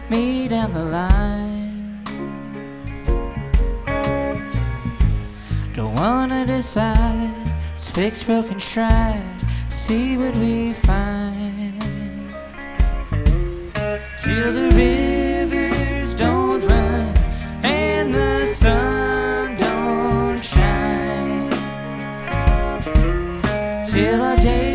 me down the line. Don't wanna decide, let's fix broken stride, see what we find. Till the rivers don't run and the sun don't shine, till our day